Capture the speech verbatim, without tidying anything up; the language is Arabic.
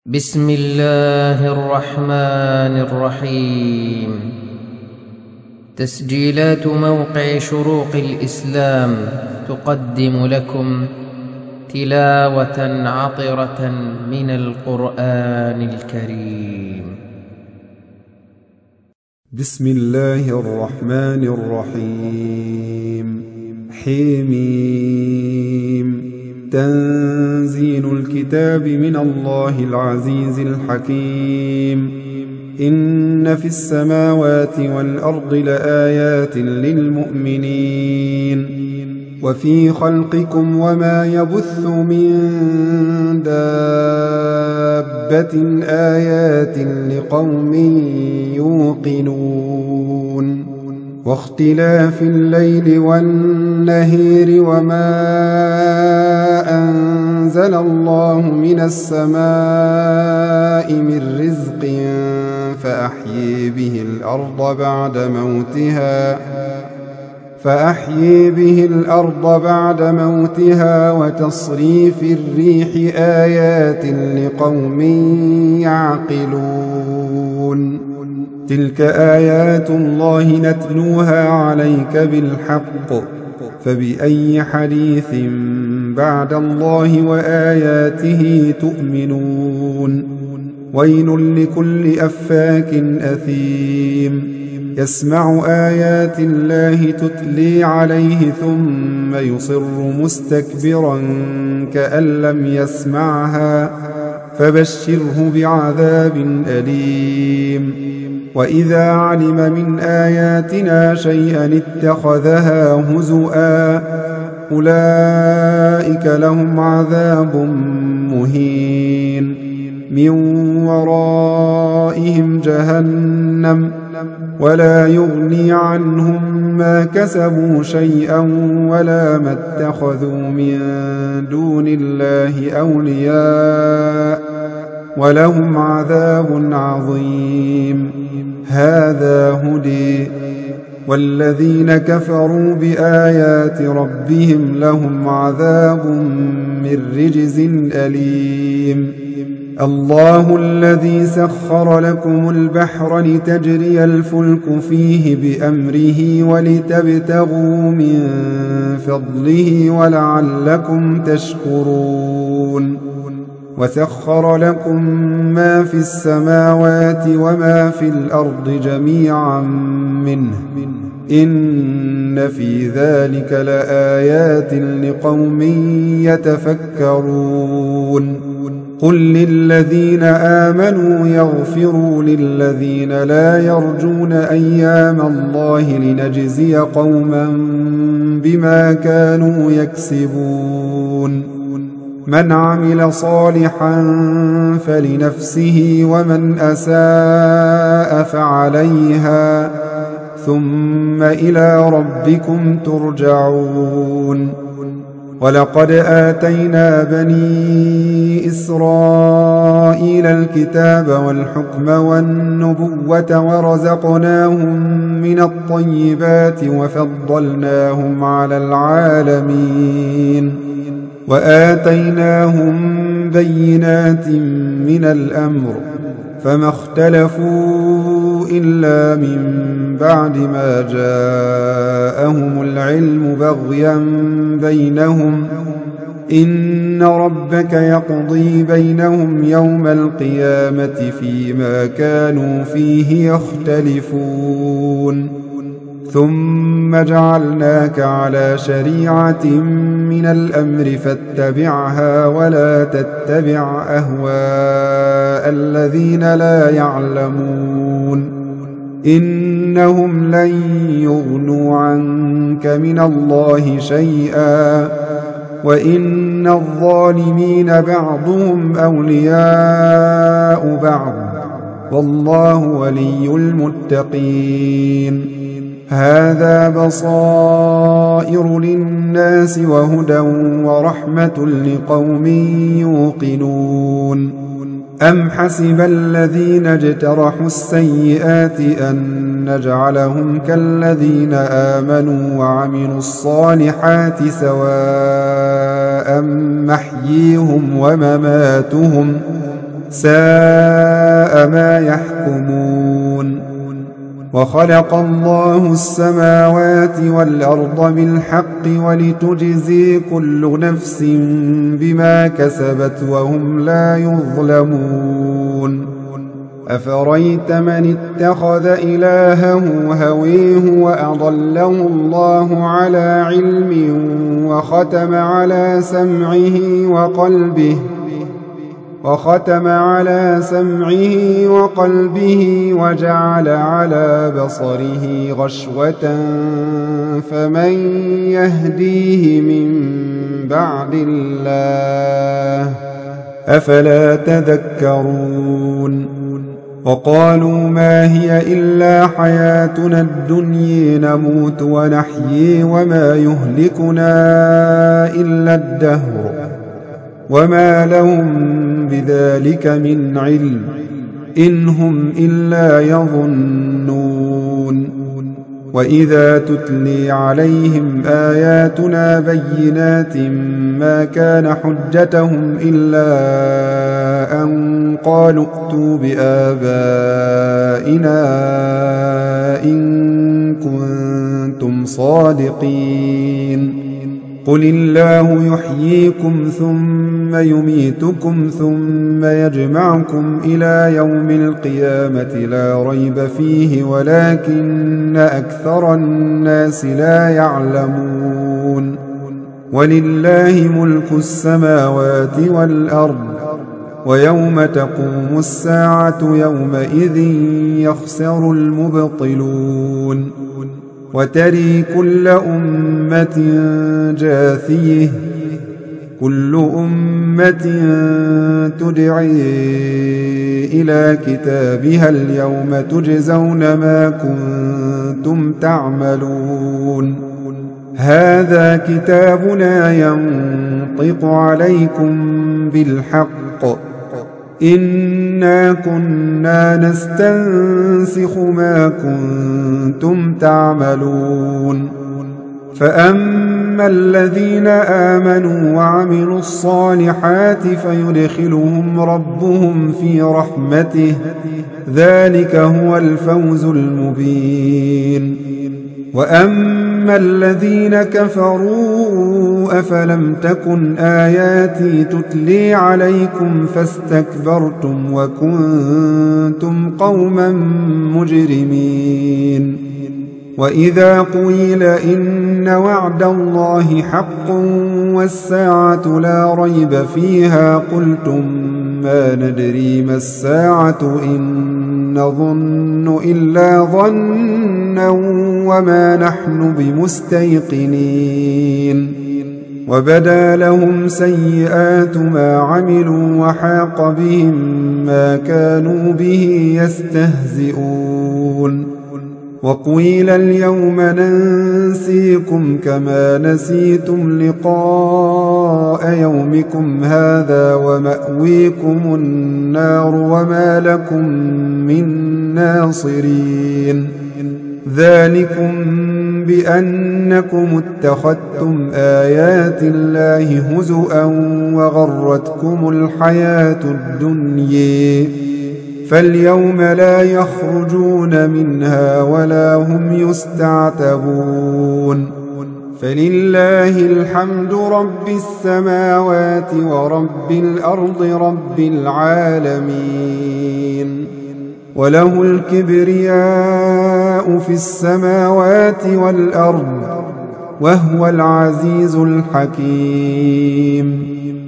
بسم الله الرحمن الرحيم. تسجيلات موقع شروق الإسلام تقدم لكم تلاوة عطرة من القرآن الكريم. بسم الله الرحمن الرحيم. حميم. تنزيل الكتاب من الله العزيز الحكيم. إن في السماوات والأرض لآيات للمؤمنين وفي خلقكم وما يبث من دابة آيات لقوم يوقنون واختلاف الليل والنهار وما أنزل الله من السماء من رزق فأحيي به الأرض بعد موتها فأحيي به الأرض بعد موتها وتصريف الريح آيات لقوم يعقلون. تلك آيات الله نتلوها عليك بالحق فبأي حديث بعد الله وآياته تؤمنون. ويل لكل أفاك أثيم يسمع آيات الله تتلي عليه ثم يصر مستكبرا كأن لم يسمعها فبشره بعذاب أليم. وإذا علم من آياتنا شيئا اتخذها هزؤا أولئك لهم عذاب مهين من ورائهم جهنم ولا يغني عنهم ما كسبوا شيئا ولا ما اتخذوا من دون الله أولياء ولهم عذاب عظيم. هذا هدي والذين كفروا بآيات ربهم لهم عذاب من رجز أليم. الله الذي سخر لكم البحر لتجري الفلك فيه بأمره ولتبتغوا من فضله ولعلكم تشكرون. وسخر لكم ما في السماوات وما في الأرض جميعا منه إن في ذلك لآيات لقوم يتفكرون. قل للذين آمنوا يغفروا للذين لا يرجون أيام الله لنجزي قوما بما كانوا يكسبون. من عمل صالحا فلنفسه ومن أساء فعليها ثم إلى ربكم ترجعون. ولقد آتينا بني إسرائيل الكتاب والحكم والنبوة ورزقناهم من الطيبات وفضلناهم على العالمين وآتيناهم بينات من الأمر فما اختلفوا إلا من بعد ما جاءهم العلم بغيا بينهم إن ربك يقضي بينهم يوم القيامة فيما كانوا فيه يختلفون. ثم جعلناك على شريعة من الأمر فاتبعها ولا تتبع أهواء الذين لا يعلمون إنهم لن يغنوا عنك من الله شيئا وإن الظالمين بعضهم أولياء بعض والله ولي المتقين. هذا بصائر للناس وهدى ورحمة لقوم يوقنون. أم حسب الذين اجترحوا السيئات أن نجعلهم كالذين آمنوا وعملوا الصالحات سواء محييهم ومماتهم ساء ما يحكمون وخلق الله السماوات والأرض بالحق ولتجزي كل نفس بما كسبت وهم لا يظلمون أفريت من اتخذ إلهه هويه وأضله الله على علم وختم على سمعه وقلبه وختم على سمعه وقلبه وجعل على بصره غشوة فمن يهديه من بعد الله أفلا تذكرون وقالوا ما هي إلا حياتنا الدنيا نموت ونحيي وما يهلكنا إلا الدهر وما لهم بذلك من علم إن هم إلا يظنون وإذا تتلي عليهم آياتنا بينات ما كان حجتهم إلا أن قالوا ائتوا بآبائنا إن كنتم صادقين قل الله يحييكم ثم يميتكم ثم يجمعكم إلى يوم القيامة لا ريب فيه ولكن أكثر الناس لا يعلمون ولله ملك السماوات والأرض ويوم تقوم الساعة يومئذ يخسر المبطلون وتري كل أمة جاثية كل أمة تدعي إلى كتابها اليوم تجزون ما كنتم تعملون هذا كتابنا ينطق عليكم بالحق إنا كنا نستنسخ ما كنتم تعملون فأما الذين آمنوا وعملوا الصالحات فيدخلهم ربهم في رحمته ذلك هو الفوز المبين وأما الذين كفروا أفلم تكن آياتي تتلي عليكم فاستكبرتم وكنتم قوما مجرمين وإذا قيل إن وعد الله حق والساعة لا ريب فيها قلتم ما ندري ما الساعة إن نظن إلا ظنا وما نحن بمستيقنين وبدا لهم سيئات ما عملوا وحاق بهم ما كانوا به يستهزئون وقيل اليوم ننسيكم كما نسيتم لقاء يومكم هذا ومأويكم النار وما لكم من ناصرين ذلكم بأنكم اتخذتم آيات الله هزؤا وغرتكم الحياة الدنيا فاليوم لا يخرجون منها ولا هم يستعتبون فلله الحمد رب السماوات ورب الأرض رب العالمين وله الكبرياء في السماوات والأرض وهو العزيز الحكيم